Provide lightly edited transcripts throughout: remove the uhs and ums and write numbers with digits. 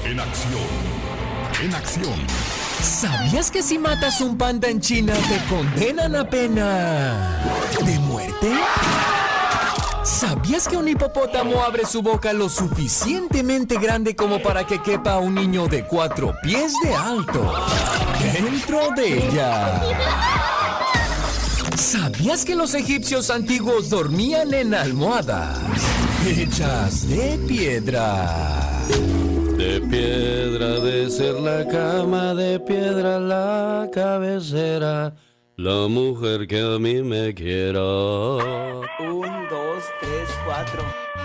en acción. En acción. ¿Sabías que si matas un panda en China te condenan a pena de muerte? ¿Sabías que un hipopótamo abre su boca lo suficientemente grande como para que quepa un niño de 4 pies de alto dentro de ella? ¿Sabías que los egipcios antiguos dormían en almohadas hechas de piedra? De piedra de ser la cama, de piedra la cabecera, la mujer que a mí me quiera. 1, 2, 3, 4.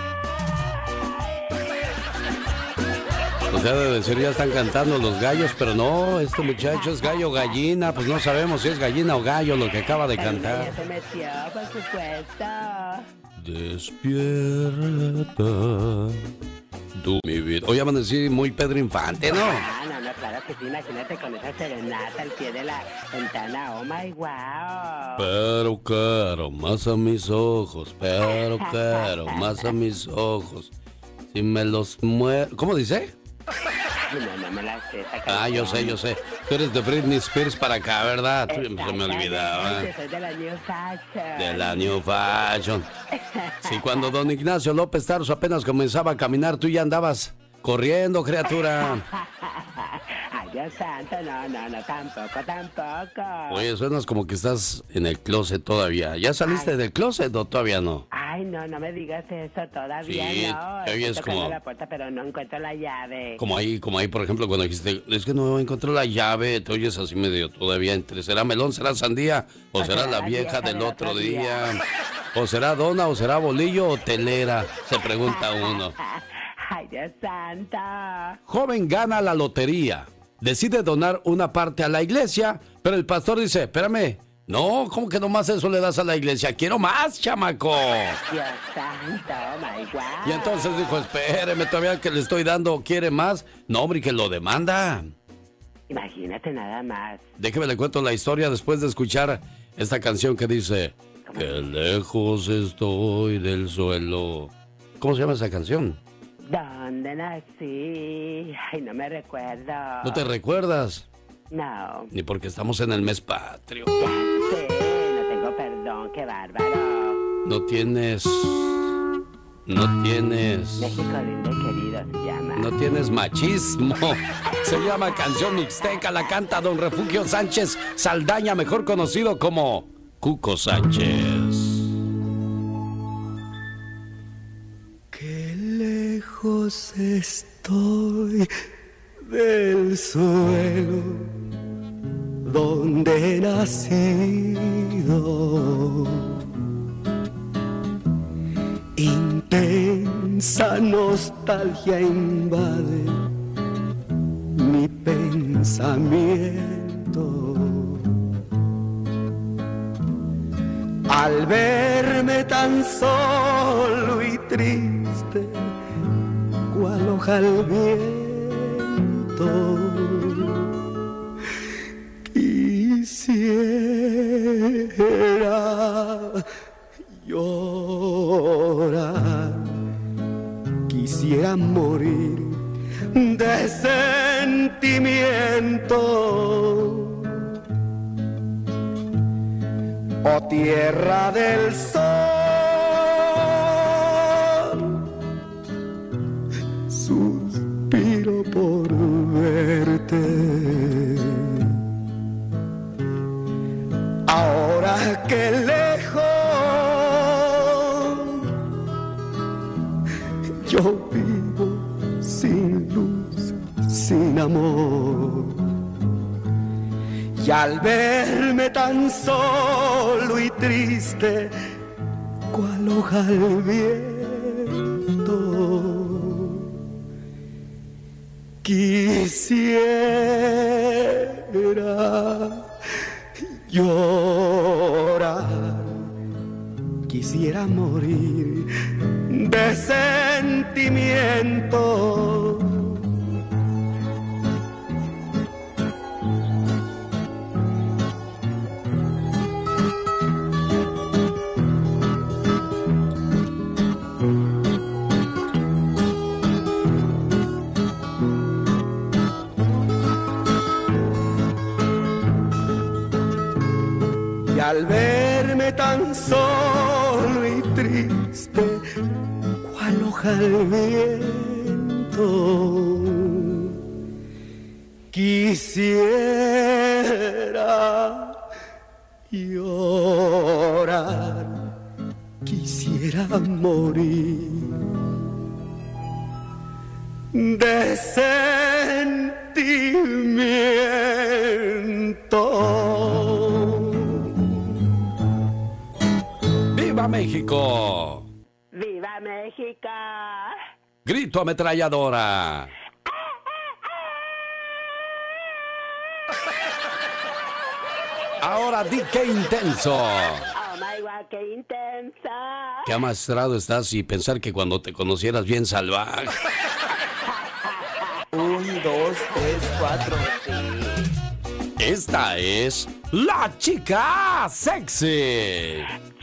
O sea, de decir, ya están cantando los gallos, pero no, este muchacho es gallo o gallina, pues no sabemos si es gallina o gallo lo que acaba de cantar. Ya se metió, por supuesto. Despierta, tú mi vida. Hoy amanecí muy Pedro Infante, ¿no? No, claro que sí, imagínate con esa serenata al pie de la ventana, oh my wow. Pero caro, más a mis ojos, pero caro, más a mis ojos. Si me los muero... ¿Cómo dice? No me la sé. Yo sé. Tú eres de Britney Spears para acá, ¿verdad? Se me olvidaba. Soy de la New Fashion. De la New Fashion. Sí, cuando don Ignacio López Tarso apenas comenzaba a caminar, tú ya andabas corriendo, criatura. Ay, Dios santo, no, tampoco. Oye, suenas como que estás en el closet todavía. ¿Ya saliste del closet o todavía no? Ay, no me digas eso, todavía sí, no. Te oyes como... la puerta, pero no encuentro la llave. Como ahí, por ejemplo, cuando dijiste, es que no encontré la llave, te oyes así medio todavía entre, ¿será melón, será sandía, o será la vieja del otro día? ¿O será dona, o será bolillo, o telera? Se pregunta uno. Ay, Dios santo. Joven gana la lotería, decide donar una parte a la iglesia, pero el pastor dice, espérame, no, ¿cómo que nomás eso le das a la iglesia? ¡Quiero más, chamaco! Dios santo, oh my God. Y entonces dijo, espéreme, todavía que le estoy dando, ¿quiere más? No, hombre, que lo demanda. Imagínate nada más. Déjeme le cuento la historia después de escuchar esta canción que dice, que lejos estoy del suelo. ¿Cómo se llama esa canción? ¿Dónde nací? Ay, no me recuerdo. ¿No te recuerdas? No. Ni porque estamos en el mes patrio. Ya sé, no tengo perdón, qué bárbaro. No tienes... México lindo y querido se llama. No tienes machismo. Se llama Canción Mixteca, la canta don Refugio Sánchez Saldaña, mejor conocido como Cuco Sánchez. Qué lejos estoy del suelo donde he nacido. Intensa nostalgia invade mi pensamiento al verme tan solo y triste, cual hoja al viento. Quisiera llorar, quisiera morir de sentimiento. Oh tierra del sol, suspiro por verte. Ahora que lejos yo vivo sin luz, sin amor. Y al verme tan solo y triste, cual hoja al viento, quisiera llorar, quisiera morir de sentimiento. al verme tan solo y triste, cual hoja al viento, quisiera llorar, quisiera morir de sentimiento. ¡Viva México! ¡Viva México! ¡Grito ametralladora! Ahora di qué intenso. ¡Oh, my God, qué intensa! Qué amastrado estás y pensar que cuando te conocieras bien salvaje. 1, 2, 3, 4. Esta es la chica sexy.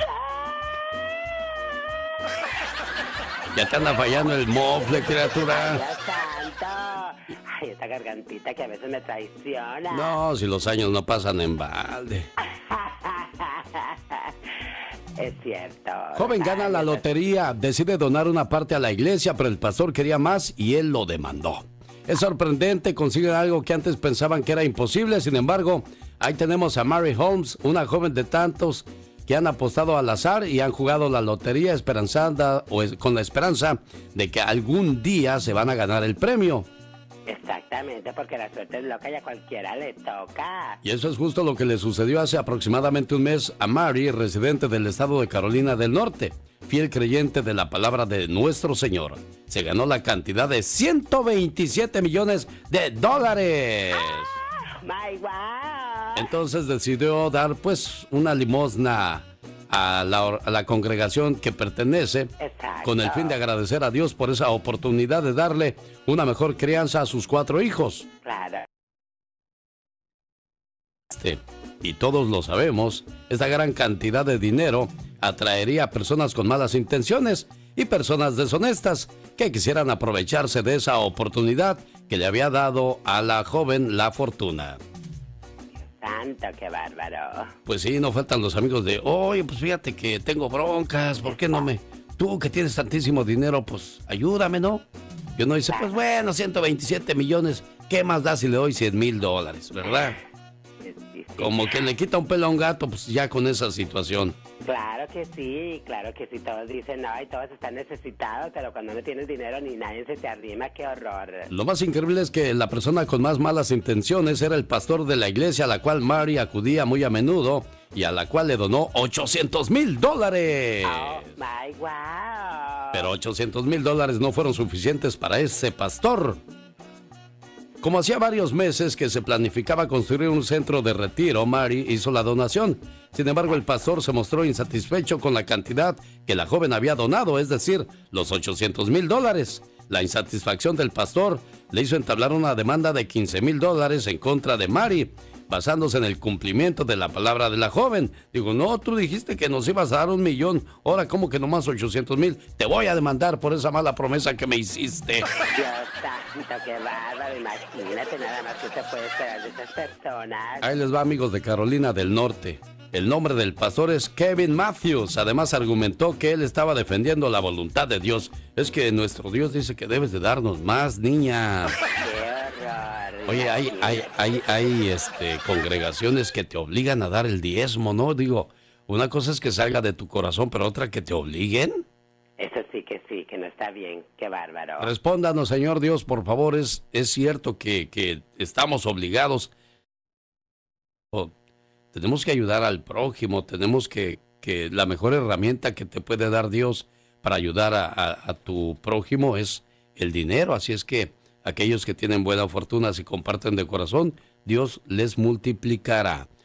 Ya te anda fallando el mofle, criatura. ¡Dios santo! Ay, esta gargantita que a veces me traiciona. No, si los años no pasan en balde. Es cierto. Joven gana la lotería, decide donar una parte a la iglesia, pero el pastor quería más y él lo demandó. Es sorprendente, consiguen algo que antes pensaban que era imposible. Sin embargo, ahí tenemos a Mary Holmes, una joven de tantos que han apostado al azar y han jugado la lotería con la esperanza de que algún día se van a ganar el premio. Exactamente, porque la suerte es loca y a cualquiera le toca. Y eso es justo lo que le sucedió hace aproximadamente un mes a Mary, residente del estado de Carolina del Norte, fiel creyente de la palabra de nuestro Señor. Se ganó la cantidad de $127 millones. ¡My wow! Entonces decidió dar pues una limosna a la congregación que pertenece. Exacto. Con el fin de agradecer a Dios por esa oportunidad de darle una mejor crianza a sus 4 hijos. Claro. Y todos lo sabemos, esta gran cantidad de dinero atraería a personas con malas intenciones y personas deshonestas que quisieran aprovecharse de esa oportunidad que le había dado a la joven la fortuna. Santo, qué bárbaro. Pues sí, no faltan los amigos de, oye, pues fíjate que tengo broncas, ¿por qué no me... Tú que tienes tantísimo dinero, pues ayúdame, ¿no? Y uno dice, pues bueno, 127 millones, ¿qué más da si le doy $100,000, verdad? Sí. Como que le quita un pelo a un gato, pues ya con esa situación. Claro que sí, todos dicen, no, y todos están necesitados, pero cuando no tienes dinero ni nadie se te arrima, qué horror. Lo más increíble es que la persona con más malas intenciones era el pastor de la iglesia a la cual Mary acudía muy a menudo y a la cual le donó $800,000. Oh, my wow. Pero $800,000 no fueron suficientes para ese pastor. Como hacía varios meses que se planificaba construir un centro de retiro, Mary hizo la donación. Sin embargo, el pastor se mostró insatisfecho con la cantidad que la joven había donado, es decir, los $800,000. La insatisfacción del pastor le hizo entablar una demanda de $15,000 en contra de Mary, basándose en el cumplimiento de la palabra de la joven. Digo, no, tú dijiste que nos ibas a dar $1 millón, ahora ¿cómo que nomás 800,000? Te voy a demandar por esa mala promesa que me hiciste. Dios santo, qué bárbaro, imagínate nada más que se puede esperar de esas personas. Ahí les va, amigos de Carolina del Norte. El nombre del pastor es Kevin Matthews. Además argumentó que él estaba defendiendo la voluntad de Dios. Es que nuestro Dios dice que debes de darnos más, niña. Qué horror. Oye, hay congregaciones que te obligan a dar el diezmo, ¿no? Digo, una cosa es que salga de tu corazón, pero otra que te obliguen. Eso sí, que no está bien, qué bárbaro. Respóndanos, Señor Dios, por favor. ¿Es cierto que estamos obligados? Tenemos que ayudar al prójimo, tenemos que la mejor herramienta que te puede dar Dios para ayudar a tu prójimo es el dinero. Así es que aquellos que tienen buena fortuna, si comparten de corazón, Dios les multiplicará.